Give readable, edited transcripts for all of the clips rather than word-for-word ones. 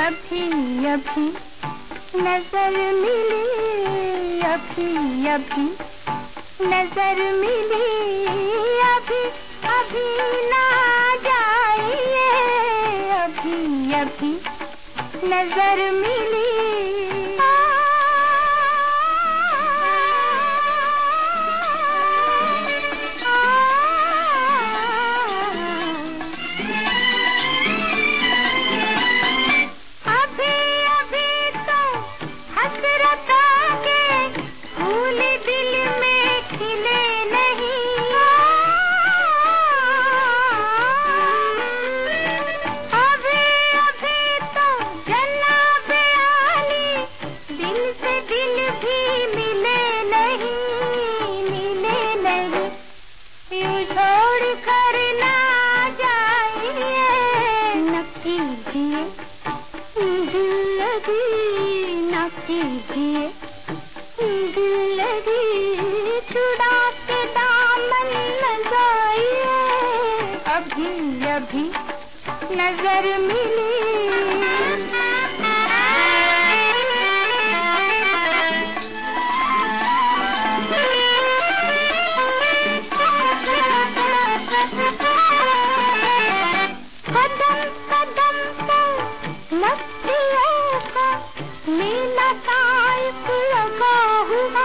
अभी अभी नजर मिली, अभी अभी नजर मिली, अभी अभी ना जाइए, अभी अभी नजर मिली। कीजिए दिल लगी छुड़ा के दामन न जाइए, अभी अभी नजर मिली। कदम कदम पर मस्तियों का नीला टाइप लगा हुआ,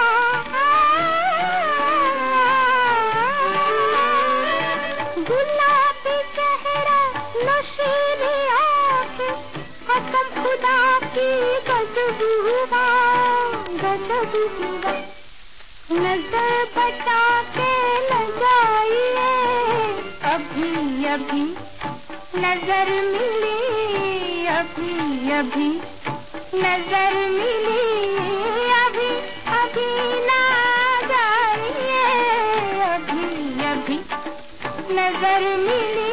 गुलाबी चेहरा नशीली आँखें, कसम खुदा की गजब हुआ, गजब हुआ। नजर बचा के न जाइए, अभी अभी नजर मिली, अभी अभी नजर मिली, अभी अभी ना जाइए, अभी अभी नजर मिली।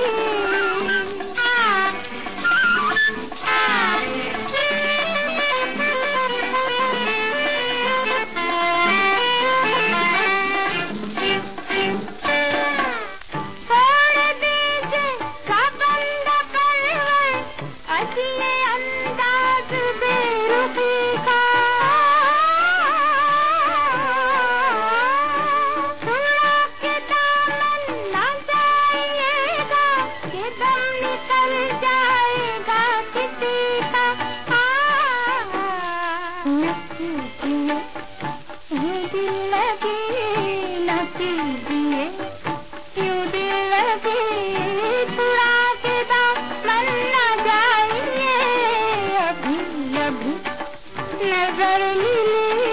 नजर मिली।